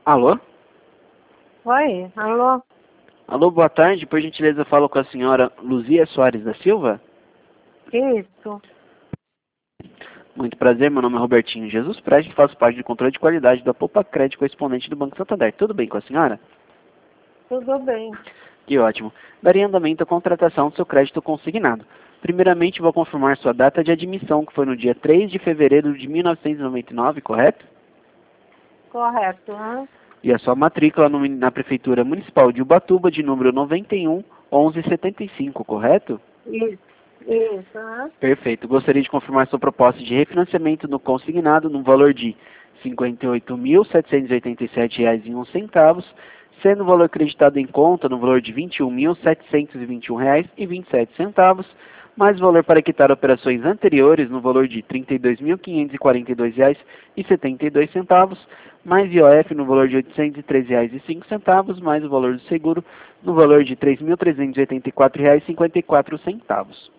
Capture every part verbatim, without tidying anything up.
Alô? Oi, alô? Alô, boa tarde. Por gentileza, eu falo com a senhora Luzia Soares da Silva? Isso. Muito prazer, meu nome é Robertinho Jesus Preste, faço parte do controle de qualidade da Poupa Crédito correspondente do Banco Santander. Tudo bem com a senhora? Tudo bem. Que ótimo. Daria andamento à contratação do seu crédito consignado. Primeiramente, vou confirmar sua data de admissão, que foi no dia três de fevereiro de mil novecentos e noventa e nove, correto? Correto, né? E a sua matrícula no- na Prefeitura Municipal de Ubatuba, de número noventa e um, onze setenta e cinco, correto? Isso. Isso, né? Perfeito. Gostaria de confirmar sua proposta de refinanciamento no consignado no valor de cinquenta e oito mil, setecentos e oitenta e sete reais e um centavos, sendo o valor acreditado em conta no valor de vinte e um mil, setecentos e vinte e um reais e vinte e sete centavos, mais o valor para quitar operações anteriores no valor de trinta e dois mil, quinhentos e quarenta e dois reais e setenta e dois centavos, mais I O F no valor de oitocentos e treze reais e cinco centavos, mais o valor do seguro no valor de três mil, trezentos e oitenta e quatro reais e cinquenta e quatro centavos.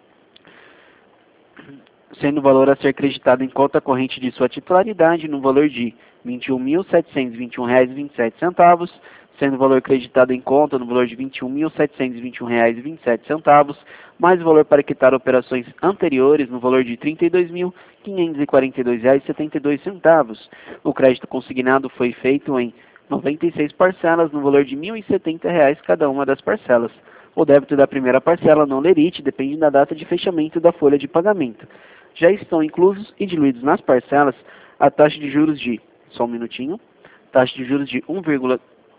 Sendo o valor a ser acreditado em conta corrente de sua titularidade no valor de vinte e um mil, setecentos e vinte e um reais e vinte e sete centavos, sendo o valor acreditado em conta no valor de vinte e um mil, setecentos e vinte e um reais e vinte e sete centavos, mais o valor para quitar operações anteriores no valor de trinta e dois mil, quinhentos e quarenta e dois reais e setenta e dois centavos. O crédito consignado foi feito em noventa e seis parcelas no valor de mil e setenta reais cada uma das parcelas. O débito da primeira parcela não lerite depende da data de fechamento da folha de pagamento. Já estão inclusos e diluídos nas parcelas a taxa de juros de, só um minutinho, taxa de juros de um vírgula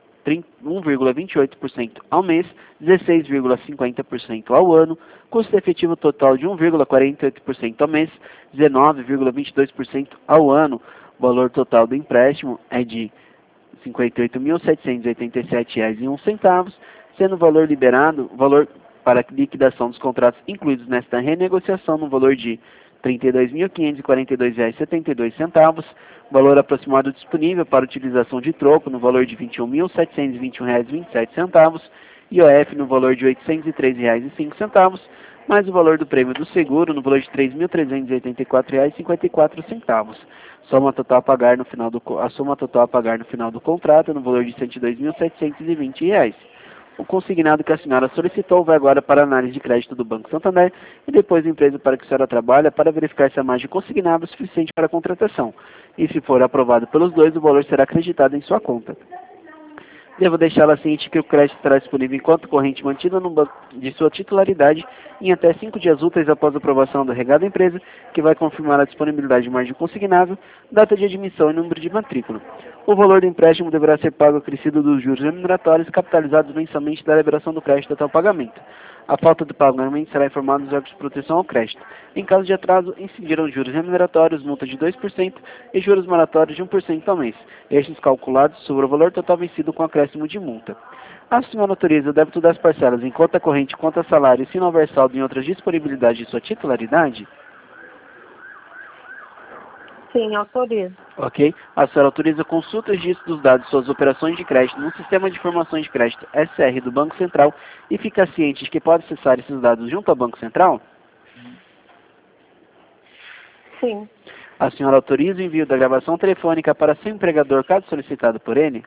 vinte e oito por cento ao mês, dezesseis vírgula cinquenta por cento ao ano, custo efetivo total de um vírgula quarenta e oito por cento ao mês, dezenove vírgula vinte e dois por cento ao ano. O valor total do empréstimo é de cinquenta e oito mil, setecentos e oitenta e sete reais e um centavos, sendo o valor liberado, o valor para liquidação dos contratos incluídos nesta renegociação no valor de trinta e dois mil, quinhentos e quarenta e dois reais e setenta e dois centavos, valor aproximado disponível para utilização de troco no valor de vinte e um mil, setecentos e vinte e um reais e vinte e sete centavos, I O F no valor de oitocentos e treze reais e cinco centavos, mais o valor do prêmio do seguro no valor de três mil, trezentos e oitenta e quatro reais e cinquenta e quatro centavos. Soma total a pagar no final do a soma total a pagar no final do contrato no valor de cento e dois mil, setecentos e vinte reais. O consignado que a senhora solicitou vai agora para a análise de crédito do Banco Santander e depois a empresa para que a senhora trabalha para verificar se a margem consignada é suficiente para a contratação. E se for aprovado pelos dois, o valor será acreditado em sua conta. Devo deixá-la ciente que o crédito estará disponível em conta corrente mantida no banco de sua titularidade em até cinco dias úteis após a aprovação do regado da empresa, que vai confirmar a disponibilidade de margem consignável, data de admissão e número de matrícula. O valor do empréstimo deverá ser pago acrescido dos juros remuneratórios capitalizados mensalmente da liberação do crédito até o pagamento. A falta do pagamento será informado nos órgãos de proteção ao crédito. Em caso de atraso, incidirão juros remuneratórios, multa de dois por cento e juros moratórios de um por cento ao mês, estes calculados sobre o valor total vencido com acréscimo de multa. A senhora autoriza o débito das parcelas em conta corrente, conta salário, se não houver saldo em outras disponibilidades de sua titularidade? Sim, autorizo. Ok. A senhora autoriza consulta e registro dos dados de suas operações de crédito no Sistema de Informações de Crédito S R do Banco Central e fica ciente de que pode acessar esses dados junto ao Banco Central? Sim. A senhora autoriza o envio da gravação telefônica para seu empregador, caso solicitado por ele?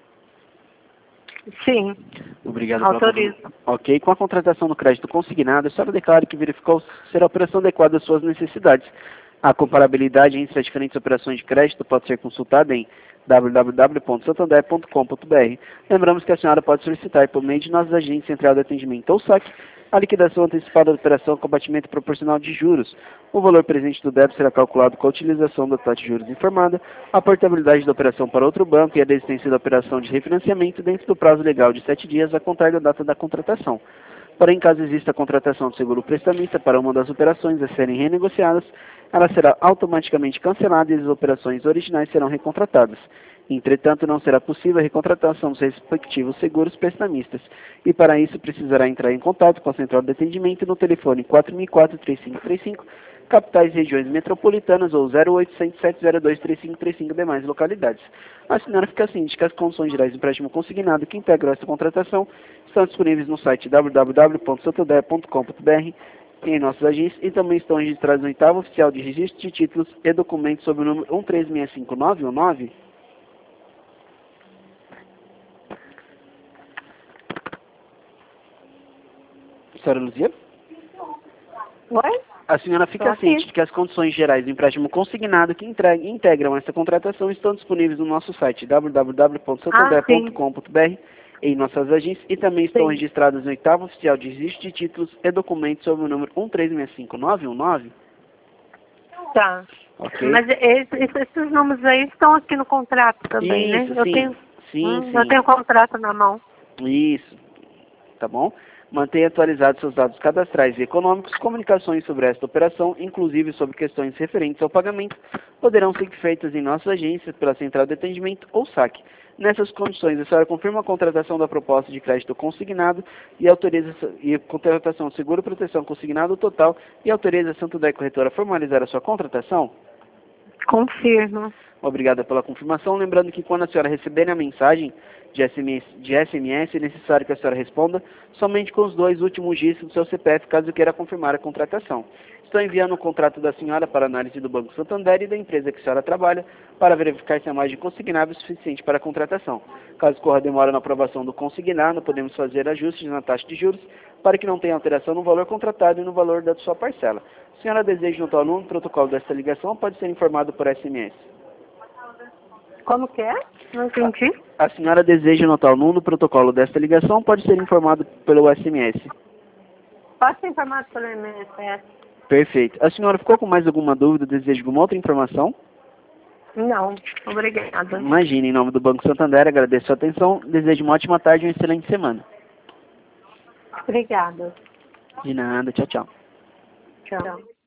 Sim. Obrigado pela Autorizo. confirmação. Ok. Com a contratação do crédito consignado, a senhora declara que verificou ser a operação adequada às suas necessidades. A comparabilidade entre as diferentes operações de crédito pode ser consultada em w w w ponto santander ponto com ponto b r. Lembramos que a senhora pode solicitar por meio de nossas agências central de atendimento ou saque a liquidação antecipada da operação com abatimento proporcional de juros. O valor presente do débito será calculado com a utilização da taxa de juros informada, a portabilidade da operação para outro banco e a desistência da operação de refinanciamento dentro do prazo legal de sete dias a contar da data da contratação. Porém, caso exista a contratação de seguro prestamista para uma das operações a serem renegociadas, ela será automaticamente cancelada e as operações originais serão recontratadas. Entretanto, não será possível a recontratação dos respectivos seguros prestamistas, e para isso precisará entrar em contato com a central de atendimento no telefone quatro mil e quatro, três cinco três cinco, capitais e regiões metropolitanas, ou zero oitocentos, sete zero dois, três cinco três cinco demais localidades. A senhora fica ciente que as condições gerais de empréstimo consignado que integram esta contratação estão disponíveis no site w w w ponto santander ponto com ponto b r em nossas agências e também estão registrados no oitavo oficial de registro de títulos e documentos sob o número um três seis cinco nove um nove. senhora Luzia? Oi? A senhora fica Tô aqui. ciente de que as condições gerais do empréstimo consignado que entrega- integram essa contratação estão disponíveis no nosso site w w w ponto santander ponto com ponto b r em nossas agências e também estão Sim. registradas no oitavo oficial de registro de títulos e documentos sob o número um três seis cinco nove um nove. Tá. Ok? Mas esse- esse- esses números aí estão aqui no contrato também, Isso, né? Eu sim. tenho, Sim, hum, sim. eu tenho o contrato na mão. Isso. Tá bom? Mantenha atualizados seus dados cadastrais e econômicos. Comunicações sobre esta operação, inclusive sobre questões referentes ao pagamento, poderão ser feitas em nossas agências, pela central de atendimento ou saque. Nessas condições, a senhora confirma a contratação da proposta de crédito consignado e autoriza e a contratação de seguro proteção consignado total e autoriza a Santander Corretora a formalizar a sua contratação? Confirmo. Obrigada pela confirmação. Lembrando que quando a senhora receber a mensagem de S M S, de S M S, é necessário que a senhora responda somente com os dois últimos dígitos do seu C P F, caso queira confirmar a contratação. Estou enviando o contrato da senhora para análise do Banco Santander e da empresa que a senhora trabalha para verificar se a margem consignável é suficiente para a contratação. Caso corra demora na aprovação do consignado, podemos fazer ajustes na taxa de juros para que não tenha alteração no valor contratado e no valor da sua parcela. A senhora deseja notar o número do protocolo desta ligação, pode ser informado por S M S. Como que é? Não entendi. A senhora deseja anotar o número do protocolo desta ligação, pode ser informado pelo S M S. Pode ser informado pelo M S S? Perfeito. A senhora ficou com mais alguma dúvida, deseja alguma outra informação? Não. Obrigada. Imagine, em nome do Banco Santander, agradeço a sua atenção, desejo uma ótima tarde e uma excelente semana. Obrigada. De nada, tchau, tchau. Tchau.